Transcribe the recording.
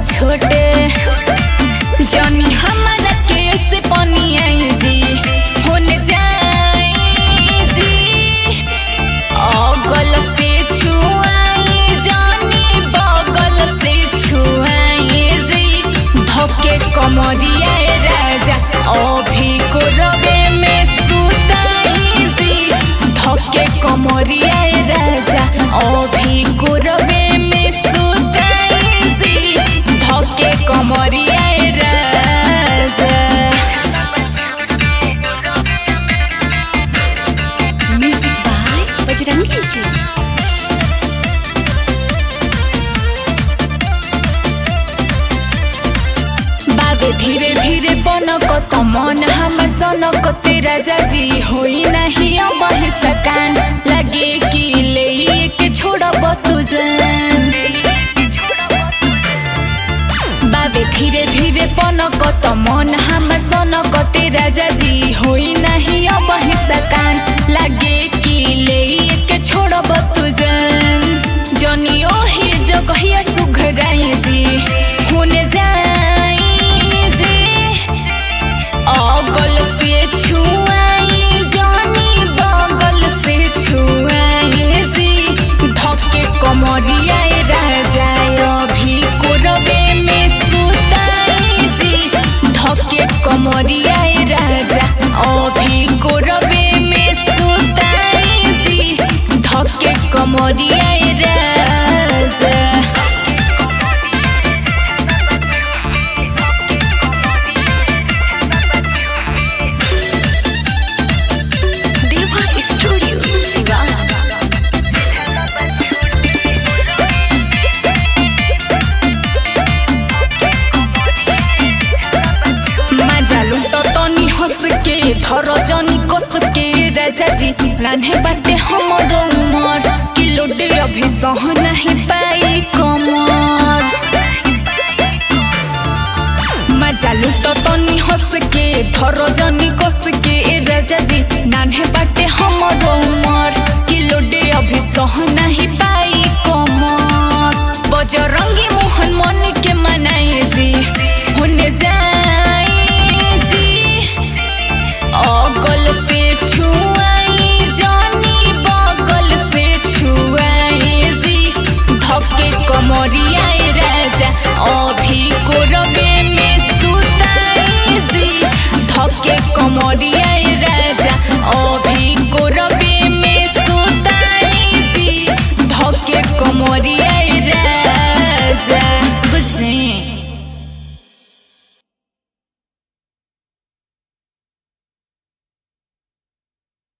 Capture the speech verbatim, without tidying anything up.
छोटे जानी हमारा कैसे पानी आई जी होने जाए जी अगल से छुआई जानी बगल से छुआई जी धोके कमरिया राजा अभी को रवे में सुताई जी धोके कमरिया राजा अभी को रवे में सुताई जी धोके कमरिया राजा। म्यूजिक बाय बजरंगी जी। बाबे धीरे धीरे बनकत मन हमर सनकत राजा जी होई नहीं अब सकान लगे कि ले के छोड़ब तू जान बाबे धीरे धीरे बनकत मन हमर सनकत राजा जी होई नहीं अब सकान लगे कि ले के छोड़ब तू जान जनी ओही जगहिया सुघराई जी होने जाई अगल से छुआई जानी बगल से छुआई जी धोके कमरिया राजा अभी कोरबे में सुताई जी धोके कमरिया राजा अभी कोरबे में सुताई जी धोके कमरिया राजा। धर जनी कस के राजा जी लाने बाटे हमर उमर किलो डे अभी सह नहीं पाई कमर मजा लुट तनी हंस के धर जनी कस के राजा जी लाने बाटे हमर उमर किलो डे अभी सह नहीं पाई कमर बजरंगी मोहन मन